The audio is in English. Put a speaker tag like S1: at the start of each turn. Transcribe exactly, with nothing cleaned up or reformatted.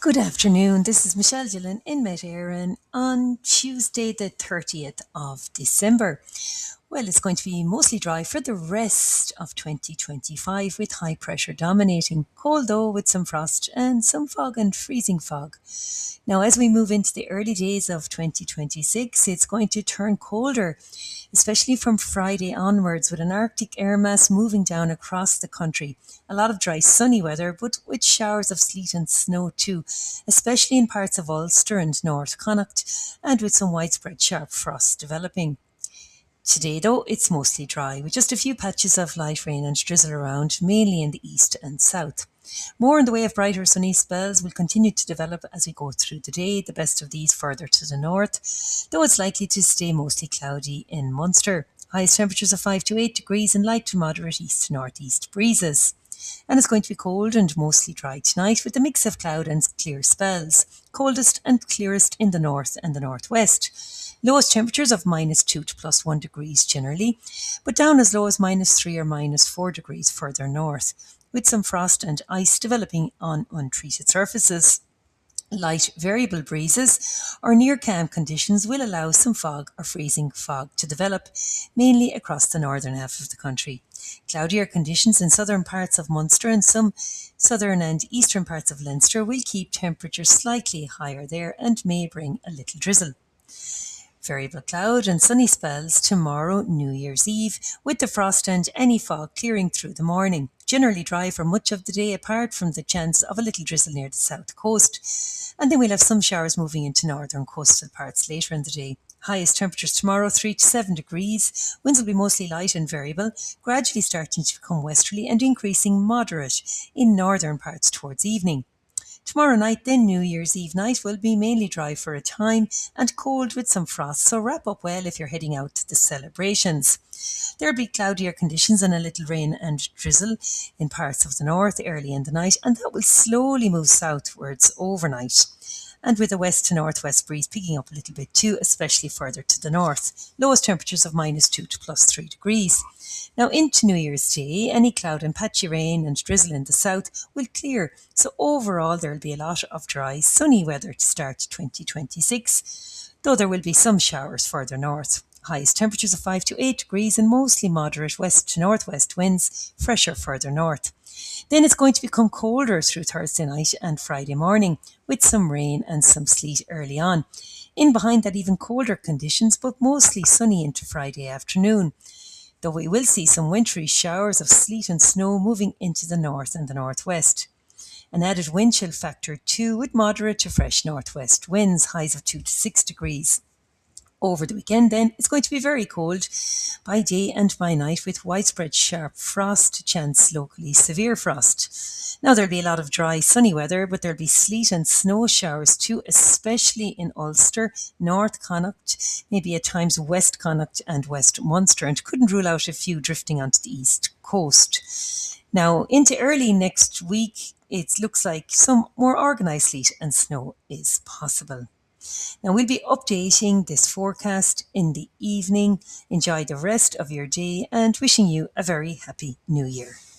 S1: Good afternoon. This is Michelle Dillon in Met Éireann on Tuesday, the thirtieth of December. Well, it's going to be mostly dry for the rest of twenty twenty-five with high pressure dominating. Cold though with some frost and some fog and freezing fog. Now, as we move into the early days of twenty twenty-six, it's going to turn colder, especially from Friday onwards, with an Arctic air mass moving down across the country. A lot of dry, sunny weather, but with showers of sleet and snow too, especially in parts of Ulster and North Connacht, and with some widespread sharp frost developing. Today, though, it's mostly dry, with just a few patches of light rain and drizzle around, mainly in the east and south. More in the way of brighter sunny spells will continue to develop as we go through the day, the best of these further to the north, though it's likely to stay mostly cloudy in Munster. Highest temperatures of five to eight degrees and light to moderate east to northeast breezes. And it's going to be cold and mostly dry tonight with a mix of cloud and clear spells. Coldest and clearest in the north and the northwest. Lowest temperatures of minus two to plus one degrees generally, but down as low as minus three or minus four degrees further north, with some frost and ice developing on untreated surfaces. Light variable breezes or near calm conditions will allow some fog or freezing fog to develop, mainly across the northern half of the country. Cloudier conditions in southern parts of Munster and some southern and eastern parts of Leinster will keep temperatures slightly higher there and may bring a little drizzle. Variable cloud and sunny spells tomorrow, New Year's Eve, with the frost and any fog clearing through the morning. Generally dry for much of the day, apart from the chance of a little drizzle near the south coast. And then we'll have some showers moving into northern coastal parts later in the day. Highest temperatures tomorrow, three to seven degrees. Winds will be mostly light and variable, gradually starting to become westerly and increasing moderate in northern parts towards evening. Tomorrow night, then New Year's Eve night, will be mainly dry for a time and cold with some frost, so wrap up well if you're heading out to the celebrations. There'll be cloudier conditions and a little rain and drizzle in parts of the north early in the night, and that will slowly move southwards overnight. And with a west to northwest breeze picking up a little bit too, especially further to the north. Lowest temperatures of minus two to plus three degrees. Now into New Year's Day, any cloud and patchy rain and drizzle in the south will clear. So overall there will be a lot of dry, sunny weather to start twenty twenty-six, though there will be some showers further north. Highest temperatures of five to eight degrees and mostly moderate west to northwest winds, fresher further north. Then it's going to become colder through Thursday night and Friday morning, with some rain and some sleet early on. In behind that, even colder conditions, but mostly sunny into Friday afternoon, though we will see some wintry showers of sleet and snow moving into the north and the northwest. An added wind chill factor too, with moderate to fresh northwest winds, highs of two to six degrees. Over the weekend then, it's going to be very cold by day and by night, with widespread sharp frost, chance locally severe frost. Now there'll be a lot of dry sunny weather, but there'll be sleet and snow showers too, especially in Ulster, North Connacht, maybe at times West Connacht and West Munster, and couldn't rule out a few drifting onto the east coast. Now into early next week, it looks like some more organised sleet and snow is possible. Now, we'll be updating this forecast in the evening. Enjoy the rest of your day and wishing you a very happy new year.